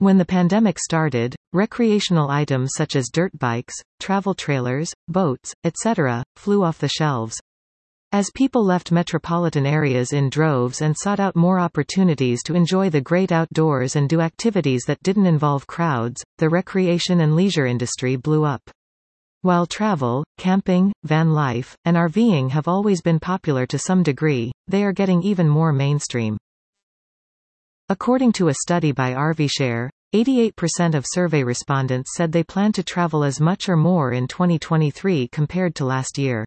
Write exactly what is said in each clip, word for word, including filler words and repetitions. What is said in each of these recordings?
When the pandemic started, recreational items such as dirt bikes, travel trailers, boats, et cetera, flew off the shelves. As people left metropolitan areas in droves and sought out more opportunities to enjoy the great outdoors and do activities that didn't involve crowds, the recreation and leisure industry blew up. While travel, camping, van life, and RVing have always been popular to some degree, they are getting even more mainstream. According to a study by RVshare, eighty-eight percent of survey respondents said they plan to travel as much or more in twenty twenty-three compared to last year.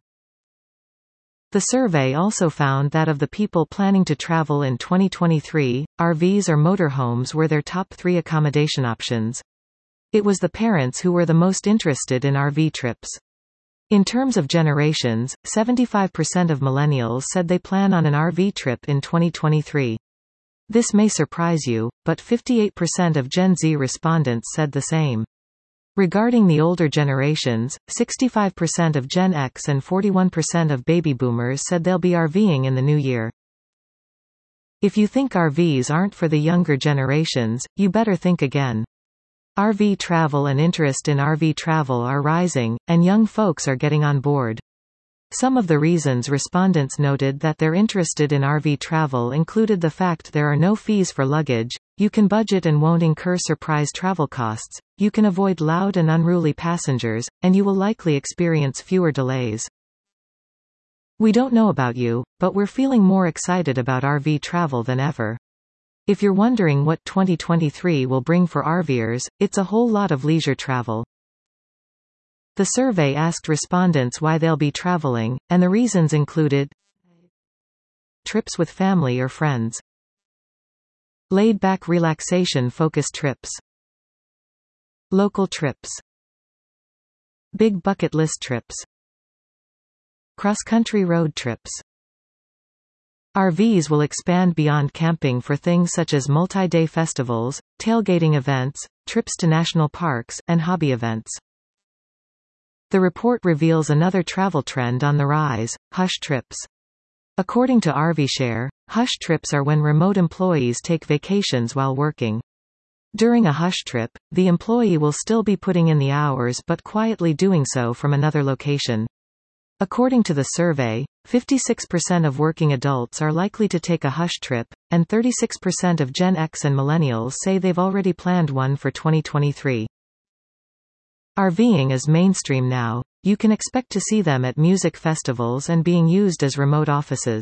The survey also found that of the people planning to travel in twenty twenty-three, R Vs or motorhomes were their top three accommodation options. It was the parents who were the most interested in R V trips. In terms of generations, seventy-five percent of millennials said they plan on an R V trip in twenty twenty-three. This may surprise you, but fifty-eight percent of Gen Z respondents said the same. Regarding the older generations, sixty-five percent of Gen X and forty-one percent of baby boomers said they'll be RVing in the new year. If you think R Vs aren't for the younger generations, you better think again. R V travel and interest in R V travel are rising, and young folks are getting on board. Some of the reasons respondents noted that they're interested in R V travel included the fact there are no fees for luggage, you can budget and won't incur surprise travel costs, you can avoid loud and unruly passengers, and you will likely experience fewer delays. We don't know about you, but we're feeling more excited about R V travel than ever. If you're wondering what twenty twenty-three will bring for RVers, it's a whole lot of leisure travel. The survey asked respondents why they'll be traveling, and the reasons included trips with family or friends, laid-back relaxation-focused trips, local trips, big bucket list trips, cross-country road trips. R Vs will expand beyond camping for things such as multi-day festivals, tailgating events, trips to national parks, and hobby events. The report reveals another travel trend on the rise: hush trips. According to RVshare, hush trips are when remote employees take vacations while working. During a hush trip, the employee will still be putting in the hours but quietly doing so from another location. According to the survey, fifty-six percent of working adults are likely to take a hush trip, and thirty-six percent of Gen X and millennials say they've already planned one for twenty twenty-three. RVing is mainstream now. You can expect to see them at music festivals and being used as remote offices.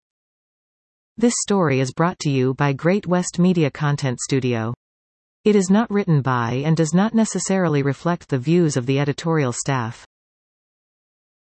This story is brought to you by Great West Media Content Studio. It is not written by and does not necessarily reflect the views of the editorial staff.